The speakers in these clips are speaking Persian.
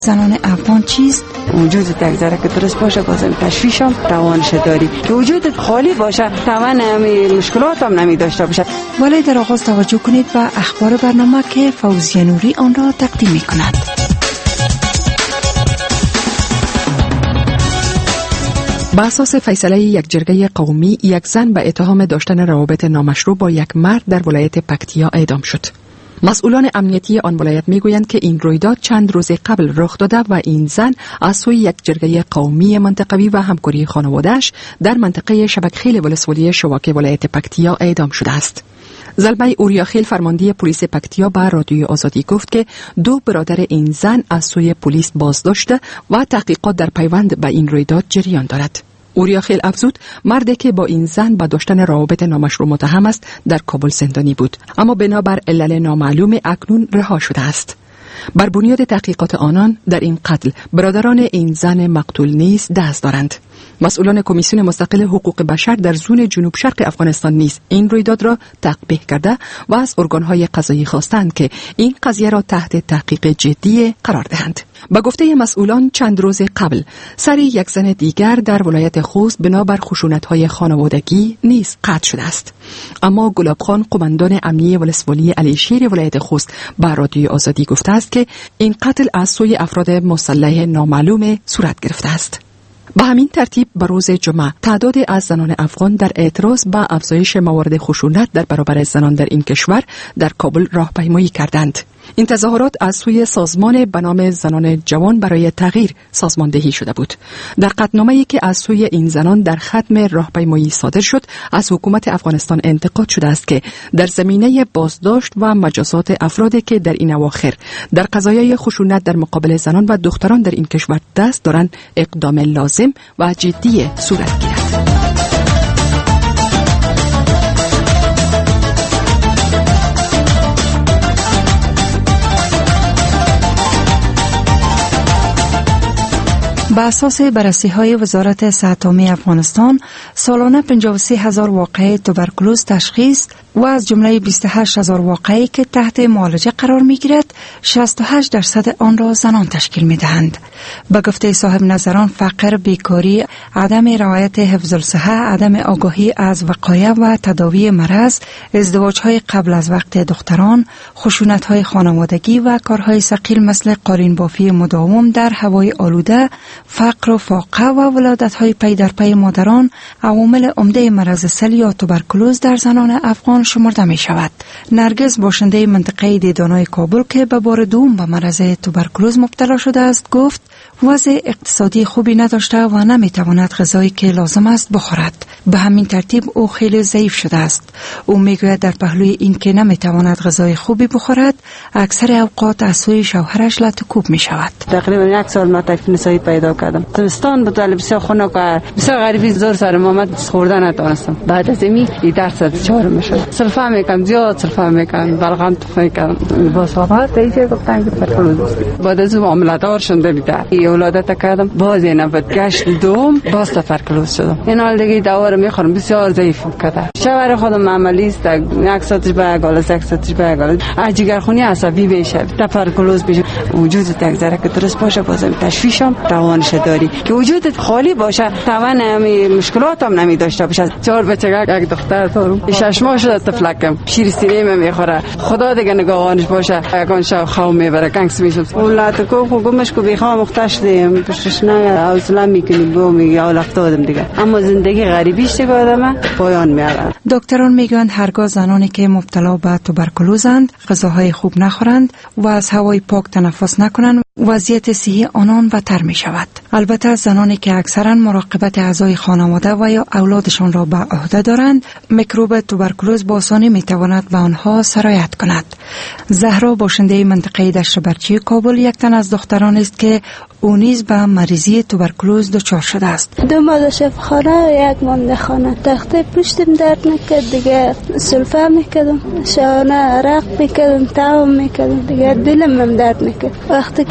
زنان افغان چیست؟ وجود یک ذره که درست باشه بازم تشویش هم توانش داری که وجودت خالی باشه توان مشکلات هم نمی داشته باشه. ولی در آغاز توجه کنید و اخبار برنامه که فوزیه نوری آن را تقدیم می کند. با اساس فیصله یک جرگه قومی، یک زن به اتهام داشتن روابط نامشروع با یک مرد در ولایت پکتیا اعدام شد. مسئولان امنیتی آن ولایت میگویند که این رویداد چند روز قبل رخ داده و این زن از سوی یک جرگه قومی منطقوی و همکاری خانواده‌اش در منطقه شبکخیل ولسوالی شواکه ولایت پکتیا اعدام شده است. زلمه اوریاخیل فرمانده پلیس پکتیا به رادیوی آزادی گفت که دو برادر این زن از سوی پلیس بازداشته و تحقیقات در پیوند به این رویداد جریان دارد. اوریاخیل افزود مردی که با این زن با داشتن روابط نامشروع متهم است در کابل زندانی بود، اما بنابر علل نامعلوم اکنون رها شده است. بر بنیاد تحقیقات آنان در این قتل برادران این زن مقتول نیز دست دارند. مسئولان کمیسیون مستقل حقوق بشر در زون جنوب شرق افغانستان نیز این رویداد را تقبیح کرده و از ارگانهای قضایی خواستند که این قضیه را تحت تحقیق جدی قرار دهند. با گفته مسئولان چند روز قبل سر یک زن دیگر در ولایت خوست بنابر خشونت‌های خانوادگی نیز قطع شده است. اما گلاب خان قماندان امنیه ولسوالی علیشیر ولایت خوست به رادیوی آزادی گفته است که این قتل از سوی افراد مسلح نامعلوم صورت گرفته است. به همین ترتیب به روز جمعه تعدادی از زنان افغان در اعتراض به افزایش موارد خشونت در برابر زنان در این کشور در کابل راهپیمایی کردند. این تظاهرات از سوی سازمان به نام زنان جوان برای تغییر سازماندهی شده بود. در قطعنامه‌ای که از سوی این زنان در ختم راهپیمایی صادر شد، از حکومت افغانستان انتقاد شده است که در زمینه بازداشت و مجازات افرادی که در این اواخر در قضایای خشونت در مقابل زنان و دختران در این کشور دست دارند اقدام لازم و جدی صورت گیرد. به اساس بررسی‌های وزارت صحت عامه افغانستان، سالانه 53,000 واقعه توبرکولوز تشخیص و از جمله 28,000 واقعه‌ای که تحت معالجه قرار می‌گیرد، 68% آن را زنان تشکیل می‌دهند. به گفته صاحب نظران، فقر، بیکاری، عدم رعایت حفظ الصحه، عدم آگاهی از وقایع و تداوی مرض، ازدواج‌های قبل از وقت دختران، خشونت‌های خانوادگی و کارهای ثقیل مثل قارین بافی مداوم در هوای آلوده، فقر و فاقه و ولادت‌های پی در پی مادران عوامل عمده مرض سل یا توبرکولوز در زنان افغان شمرده می شود. نرگس باشنده منطقه دیدانای کابل که به بار دوم به مرض توبرکولوز مبتلا شده است گفت وضع اقتصادی خوبی نداشته و نمی تواند غذایی که لازم است بخورد. به همین ترتیب او خیلی ضعیف شده است. او میگوید در پهلوی این که نمی تواند غذای خوبی بخورد، اکثر اوقات از سوی شوهرش لطکوب می شود. تقریبا 1 سال ما تکلیف نسایی پیدا کردم. زمستان بود ولی بسیار خنک و بسیار غریبی زور سرم آمد، خوردن نتونستم. بعد از این درس 4 میشد. سلفا میکنم، زیاد سلفا میکنم، بلغم تو میکنم. با صحبت دیگه گفتن که توبرکولوز. بعد از اون عملدار شده بیدار. ولادت کردم، باز اینا گشت دوم باز توبرکولوز شدم. این حال دیگه دوا رو میخورم، بسیار ضعیف کردم. شوهر خودم عملی است، یک ساعتش باگال، یک ساعتش باگال. جگرخونی عصبی میشه، توبرکولوز میشه. وجودت یک ذره که درست باشه بازم تشویش هم توانش داری که وجودت خالی باشه توان مشکلات هم نمی داشته باشه. 4 بچه، یک دختر دارم، 6 ماه شده طفلکم، شیر سینه میخوره. خدا دیگه نگاهانش باشه، یکان شو خام میبره کنکس میشه. اولاد کو گمش کو بیخوام مختش دیم پشتش نه حوصله میکنی بو میگه افتادم دیگه. اما زندگی غریبیش دیگه آدم پایان میاره. دکتران میگن هرگاه زنانی که مبتلا به توبرکولوزند غذاهای خوب نخورند و از هوای پاک تنفس نکنند، وضعیت صحی آنان بدتر می شود. البته زنانی که اکثرا مراقبت اعضای خانواده و یا اولادشان را به عهده دارند، میکروب توبرکولوز با آسانی می تواند به آنها سرایت کند. زهرا باشنده منطقه دشت برچی کابل یک تن از دختران است که او نیز به مریضی توبرکولوز دچار شده است. 2 ماه شفاخانه، 1 ماه خانه. تخته پشتم درد نکرد دیگه، سلفه میکردم، شانه عرق میکردم، تاوم میکردم دیگه، دلم هم درد نکرد. وقتی که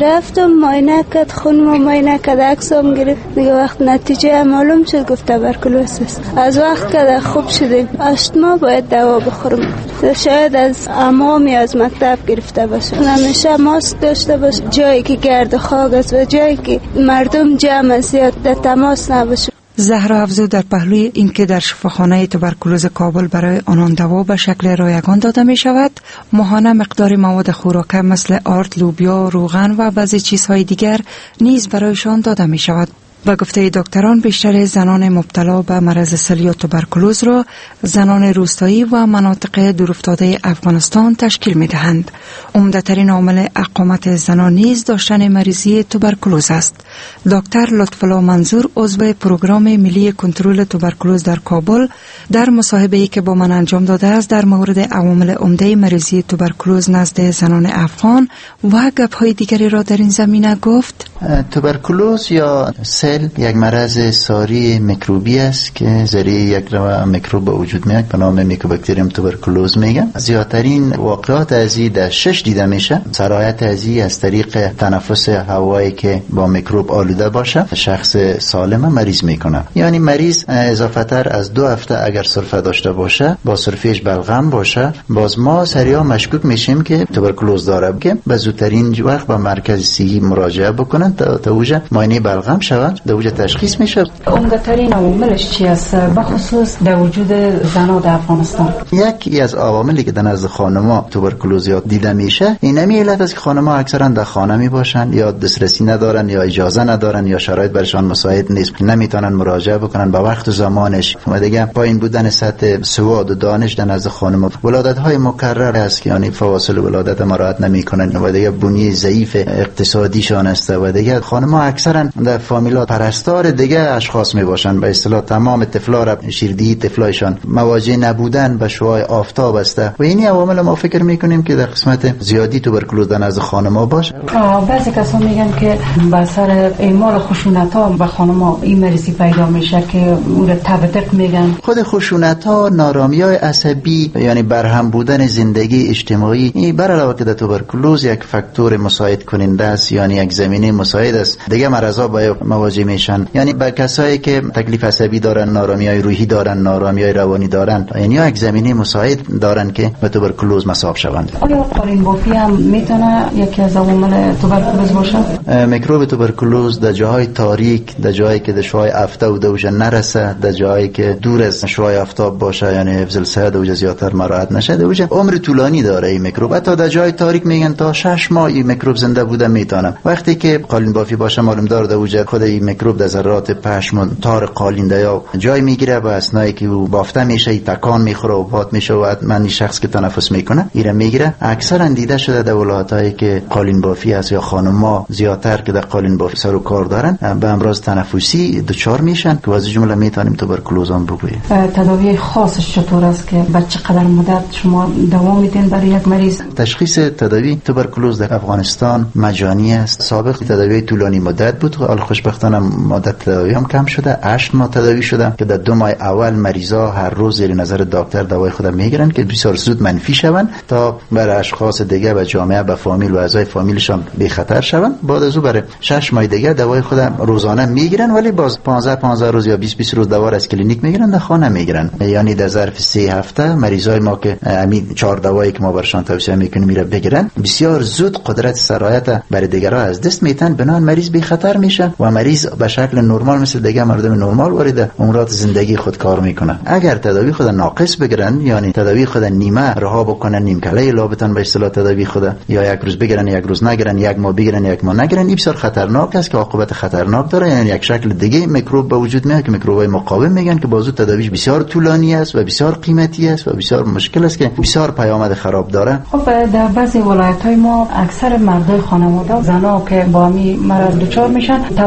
رفتم معاینه کرد، خونم معاینه کرد، عکسم گرفت. دیگه وقت نتیجه معلوم شد گفت تبرکلوز است. از وقت که خوب شدیم 8 ماه باید دوا بخورم. شاید از عمامی از مکتب گرفته باشه. همیشه ماسک داشته باشه، جایی که گرد و خاک است و جایی که مردم جمع است در تماس نباشه. زهرا افزود در پهلوی اینکه در شفاخانه تبرکلوز کابل برای آنان دوا به شکل رایگان داده می شود، ماهانه مقدار مواد خوراکه مثل آرد، لوبیا، روغن و بعضی چیزهای دیگر نیز برایشان داده می شود. با گفته دکتران بیشتر زنان مبتلا به مرض سل یا تبرکلوز را زنان روستایی و مناطق دورافتاده افغانستان تشکیل می دهند. عمده‌ترین عامل اقامت زنان نیز داشتن مریضی تبرکلوز است. دکتر لطف‌الله منظور عضو پروگرام ملی کنترل تبرکلوز در کابل در مصاحبه‌ای که با من انجام داده است در مورد عوامل عمده مریضی تبرکلوز نزد زنان افغان و گپ‌های دیگری را در این زمینه گفت. تبرکلوز یا یک مرض ساری میکروبی است که ذریعه یک نوع میکروب به وجود میاد به نام میکوباکتریوم تبرکلوز میگن. زیادترین واقعات از این در 6 دیده میشه. سرایت از این از طریق تنفس هوایی که با میکروب آلوده باشه شخص سالم مریض میکنه. یعنی مریض اضافه تر از 2 هفته اگر سرفه داشته باشه، با سرفهش بلغم باشه، باز ما سریع مشکوک میشیم که تبرکلوز داره، که به زودترین وقت به مرکز صحی مراجعه بکنن تا اوجه معاینه بلغم شود، در اوجه تشخیص میشه. عمده‌ترین عواملش چی است به خصوص در وجود زنان در افغانستان؟ یکی از عواملی که در نزد خانم‌ها تبرکلوزیات دیده میشه اینمی علت است که خانم‌ها اکثرا در خانه می باشن یا دسترسی ندارن یا اجازه ندارن یا شرایط برشان مساعد نیست، نمیتونن مراجعه بکنن به وقت و زمانش. و دیگه پایین بودن سطح سواد و دانش در نزد خانم‌ها، ولادت‌های مکرر است که یعنی فواصل ولادت مراعات نمیکنن و دیگه بنیه ضعیف اقتصادیشان است و دیگه خانم‌ها اکثرا در فامیلات پرستار دیگه اشخاص می باشن. به اصطلاح تمام طفلا را شیردهی طفلایشان مواجه نبودن به شعاع آفتاب است و این عوامل ما فکر میکنیم که در قسمت زیادی تبرکلوز در نزد خانم‌ها باشه. بعضی کسان میگن که به سر اعمال خشونت‌ها به خانم‌ها این مریضی پیدا میشه که اون رو تبدق میگن. خود خشونت‌ها، نارامی‌های عصبی یعنی برهم بودن زندگی اجتماعی، این بر علاوه که در تبرکلوز یک فاکتور مساعد کننده است، یعنی یک زمینه مساعد است. دیگه مرضا با مواجه میشن. یعنی با کسایی که تکلیف عصبی دارن، نارامی‌های روحی دارن، نارامی‌های روانی دارن، یعنی یک زمینه مساعد دارن که به تبرکلوز مصاب شوند. آیا قالین بافی هم میتونه یکی از عوامل تبرکلوز باشه؟ میکروب تبرکلوز در جاهای تاریک، در جایی که در شعاع آفتاب دوجه نرسه، در جایی که دور از شعاع آفتاب باشه، یعنی حفظ الصحه دوجه زیادتر مراعات نشه، دوجه عمر طولانی داره این میکروب. حتی در جای تاریک میگن تا 6 ماه این میکروب زنده بوده میتونه. وقتی که قالین بافی باشه معلوم داره دوجه خود این میکروب در ذرات پشم تار قالینده یا جای میگیره و اسنایی که او بافته میشه تکان میخوره و باد میشه و من شخص که تنفس میکنه ایره میگیره. اکثرا دیده شده در ولایتایی که قالین بافی است یا خانم‌ها زیادتر که در قالین بافی سر و کار دارن به امراض تنفسی دچار میشن که از جمله میتونیم تبرکلوز هم بگوییم. تداوی خاصش چطور است که بعد چقدر مدت شما دوام میدین برای یک مریض؟ تشخیص تداوی تبرکلوز در افغانستان مجانی است. سابق تداوی طولانی مدت بود، حالا خوشبختانه مدت تداوی هم کم شده. 8 ماه تداوی شده که در 2 ماه اول مریضا هر روز زیر نظر دکتر دوای خود میگیرن که بسیار زود منفی شوند تا برای اشخاص دیگه و جامعه و فامیل و اعضای فامیلشان بی خطر شوند. بعد از اون برای 6 ماه دیگه دوای خود روزانه میگیرن، ولی باز 15 روز یا 20 روز دوا از کلینیک میگیرن، در خانه میگیرن. یعنی در ظرف 3 هفته مریضای ما که همین 4 دوایی که ما برشان توصیه میکنیم میره بگیرن، بسیار زود قدرت سرایت برای دیگرها از دست میتن، بنان مریض بی خطر میشه و مریض به شکل نرمال مثل دیگه مردم نرمال وارد امورات زندگی خود کار میکنه. اگر تداوی خود ناقص بگیرن، یعنی تداوی خود نیمه رها بکنن، نیم کله لابتن به اصطلاح تداوی خود، یا یک روز بگیرن یک روز نگیرن، یک ماه بگیرن یک ماه نگیرن، این بسیار خطرناک است که عاقبت خطرناک داره. یعنی یک شکل دیگه میکروب به وجود میاد که میکروبای مقاوم میگن که بازو تداویش بسیار طولانی است و بسیار قیمتی است و بسیار مشکل است که بسیار پیامد خراب داره. خب در بعضی ولایت‌های ما اکثر مردای خانواده زنا که با می مرض دچار میشن توجه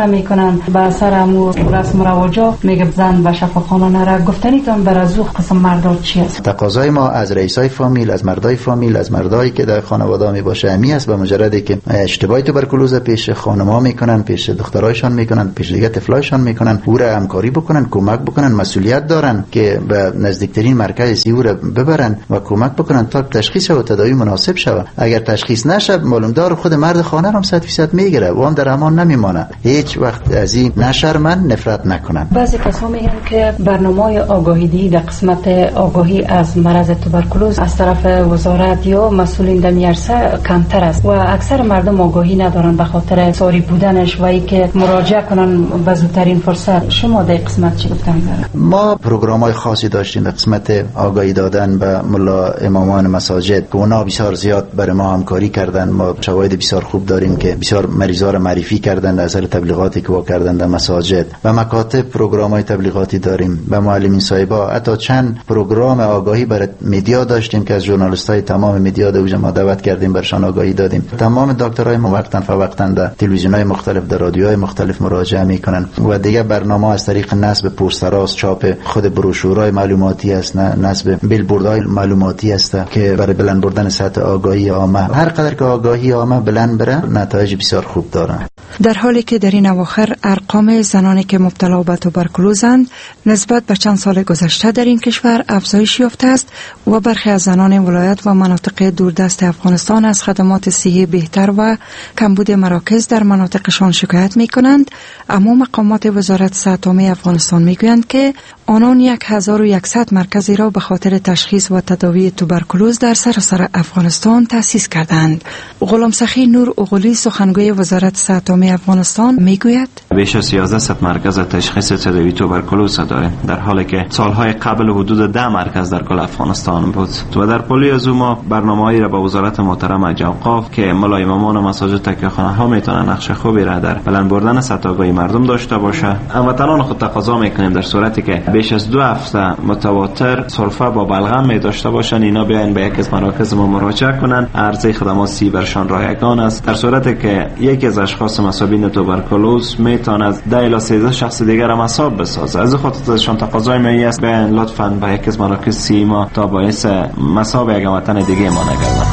استفاده میکنن به اثر امو رسم و رواجا میگه زن به شفاخانه نره. گفتنیتون بر از او قسم مردا چی است؟ تقاضای ما از رئیسای فامیل، از مردای فامیل، از مردایی که در خانواده می باشه امی است. به مجردی که اشتباه توبرکلوز پیش خانم‌ها میکنن، پیش دخترایشان میکنن، پیش دیگه طفلایشان میکنن، او را همکاری بکنن، کمک بکنن، مسئولیت دارن که به نزدیکترین مرکز سی او را ببرن و کمک بکنن تا تشخیص و تداوی مناسب شود. اگر تشخیص نشه معلوم دار خود مرد خانه هم 100% میگیره و هم در امان نمیمانه. هیچ وقت از این نشرمن نفرت نکنن. بعضی کسا میگن که برنامه آگاهی در قسمت آگاهی از مرض توبرکلوز از طرف وزارت یا مسئولین در میرسه کمتر است و اکثر مردم آگاهی ندارن به خاطر ساری بودنش و اینکه مراجعه کنن به زودترین فرصت. شما در قسمت چی گفتن داره؟ ما پروگرام‌های خاصی داشتیم در قسمت آگاهی دادن به ملا امامان مساجد که اونا بسیار زیاد برای ما همکاری کردن. ما شواهد بسیار خوب داریم که بسیار مریضا را معرفی کردن از اثر تبلیغاتی که کردن در مساجد و مکاتب. پروگرام‌های تبلیغاتی داریم به معلمین صاحبا. حتی چند پروگرام آگاهی برای مدیا داشتیم که از ژورنالیست‌های تمام مدیا در ما دعوت کردیم برشان آگاهی دادیم. تمام دکترای ما وقتاً فوقتاً در تلویزیون‌های مختلف، در رادیوهای مختلف مراجعه میکنن و دیگه برنامه از طریق نصب پوستراست، چاپ خود بروشورهای معلوماتی است، نصب بیلبوردهای معلوماتی است که برای بلند بردن سطح آگاهی عامه. هر قدر که آگاهی عامه بلند بره نتایج بسیار خوب داره. در حالی که در این اواخر ارقام زنانی که مبتلا به توبرکلوزند نسبت به چند سال گذشته در این کشور افزایش یافته است و برخی از زنان ولایت و مناطق دوردست افغانستان از خدمات صحی بهتر و کمبود مراکز در مناطقشان شکایت می کنند، اما مقامات وزارت صحت عامه افغانستان می گویند که آنان 1100 مرکزی را به خاطر تشخیص و تداوی توبرکلوز در سراسر افغانستان تأسیس کردند. غلام سخی نور اغلی سخنگوی وزارت صحت عامه افغانستان میگوید بیش از 1100 مرکز تشخیص تداوی توبرکلوز داریم، در حالی که سالهای قبل حدود 10 مرکز در کل افغانستان بود. و در پلی از ما برنامه‌ای را با وزارت محترم اوقاف که ملا امامان و مساجد تکیه‌خانه ها میتونن نقش خوبی را در بلند بردن سطح آگاهی مردم داشته باشه. هموطنان خود تقاضا میکنیم در صورتی که بیش از 2 هفته متواتر سرفه با بلغم می داشته باشن، اینا بیاین به یکی از مراکز ما مراجعه کنن. عرضه خدمات سی برشان رایگان است. در صورتی که یکی از اشخاص مصابین توبرکلوز میتونه 10 الی 13 شخص دیگر هم مصاب بسازه. از خاطر ازشان تقاضای می است بیاین لطفاً به یکی از مراکز سی ما تا باعث مصاب یک وطن دیگه ما نگردن.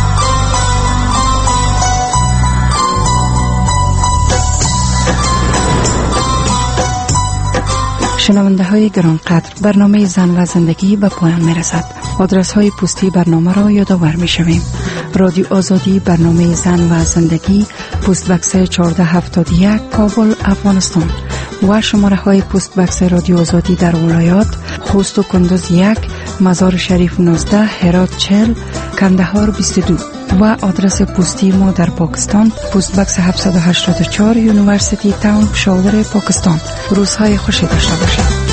شنونده های گرانقدر، برنامه زن و زندگی به پایان می رسد. آدرس های پستی برنامه را یادآور می شویم. رادیو آزادی، برنامه زن و زندگی، پست بکس 1471 کابل افغانستان و شماره های پست بکس رادیو آزادی در ولایات خوست و کندوز 1، مزار شریف 19، هرات 40، کندهار 22 و آدرس پستی ما در پاکستان پست بکس 784 یونیورسیتی تاون پشاور پاکستان. روزهای خوشی داشته باشید.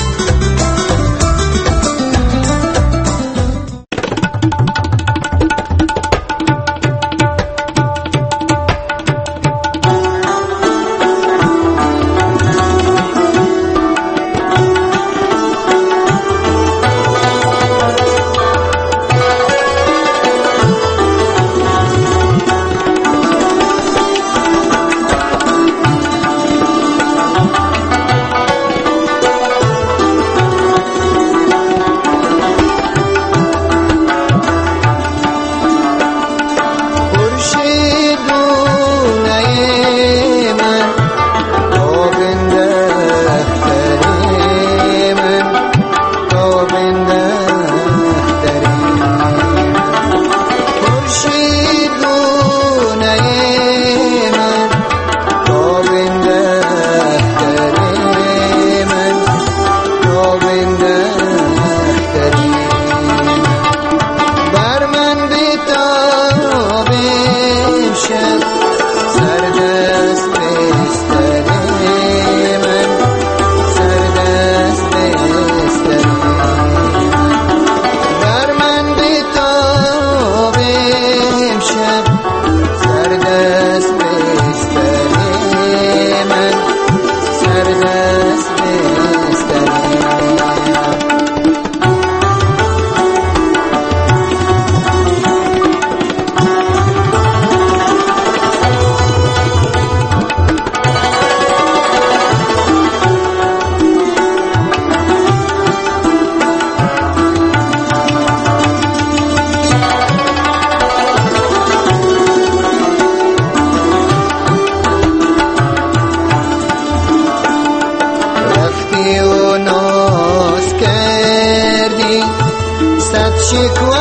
شکوه